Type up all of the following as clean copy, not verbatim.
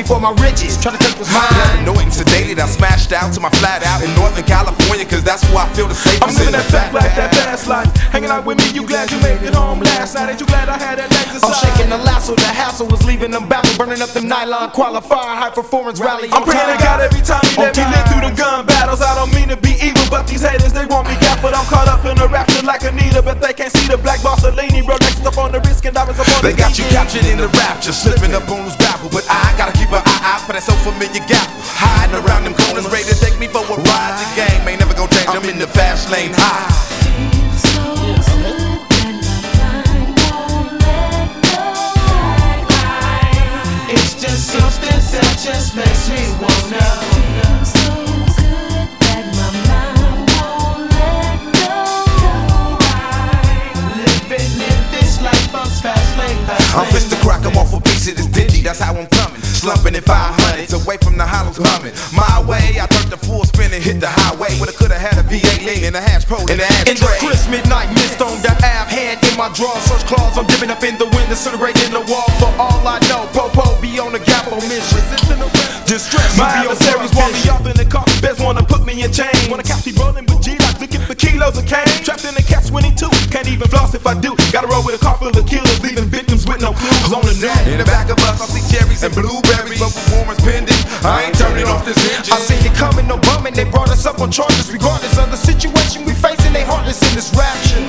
me for my riches, try to take what's mine. Annoying, sedated, I smashed out to my flat out in Northern California, cause that's where I feel the safest. I'm living that fat life, that fast life. Hanging out with me, you glad you made it home last night? Ain't you glad I had that exercise? I'm shaking the lasso, the hassle was leaving them baffled, burning up them nylon qualifier, high performance rally. I'm praying to God every time he let me live through them gun battles. I don't mean to be evil, but these haters, they want me gap. But I'm caught up in a rapture like Anita, but they can't see the black Barcelini. Rolex up on the wrist and diamonds up on the They got you captured in the rapture, slipping up on those grapple. But I gotta keep an eye out for that so familiar gap. Hiding around them corners, ready to take me for a ride. The game ain't never gonna change, I'm in the fast lane high. It's just something that just makes me wanna feel so good that my mind won't let go. Living in this life, I'm fast lane. I'm fist to crack, I'm off a piece of this dingy, that's how I'm coming. Slumping in 500s, away from the hollows humming. My way, I turned the full spin and hit the highway. When I could've had a V8 lean and a hash pro in the ashtray. In the crisp midnight mist on the Ave, hand in my drawer, search claws, I'm dipping up in the wind, disintegrating the wall. For all I know, Popo be on the Gapo mission. Distress, my adversaries want me off in the car, best wanna put me in chains. Wanna catch me rolling with G like looking for kilos of cane. Trapped in the catch 22, can't even floss if I do. Gotta roll with a car full of killers, leaving victims with no clues on the net. In the back of us, I see cherries and blueberries, but performance pending. I ain't turning off this engine. I seen it coming, no bumming, they brought us up on charges. Regardless of the situation we facing, they heartless in this rapture.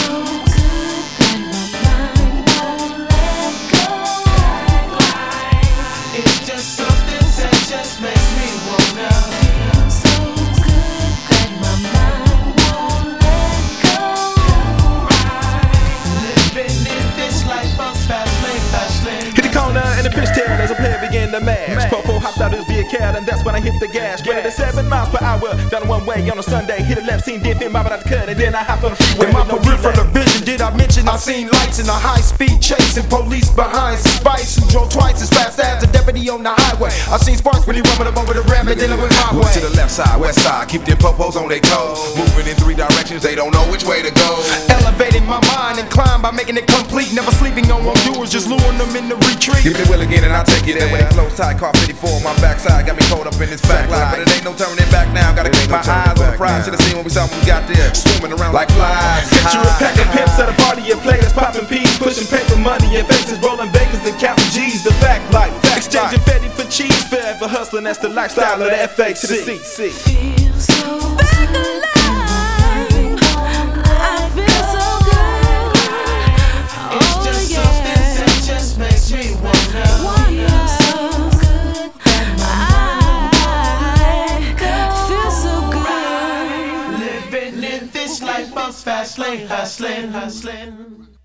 It's just something that just makes me wanna feel so good that my mind won't let go. Living in this life, I'm fast lane. Hit the corner and the fishtail as a player begin to mash. Popo hopped out his vehicle and that's when I hit the gas. Running at 7 miles per hour down one way on a Sunday. Hit a left, seen dead fin mobbing out the cut, and then I hopped on the freeway. In my peripheral vision, did I mention I seen lights in a high speed chasing police behind some spice who drove twice as fast as a deputy on the highway. I seen sparks when he rubbing up over the ramp and dealing with my way. Move to the left side, west side, keep them popos on their toes. Moving in 3 directions, they don't know which way to go. Elevating my mind and climb by making it complete. Never sleeping on wrongdoers, just luring them in the retreat. Give me the wheel again and I'll take it there. When it flows tight, car 54 on my backside, got me caught up in this back line. But it ain't no turning back now, gotta keep my eyes on the prize. Should've seen when we saw when we got there, swimming around like flies. Picture a pack of pimps at a party of players popping peas, pushing paper money and faces, rolling Vegas and counting G's. The fact life, exchanging Fetty for cheese, forever hustling. That's the lifestyle of the FA to the C. Feel so good. I feel so good. It's just something that just makes me wanna feel so good that my mind feel so good. Living in this life, I'm fast lane hustling.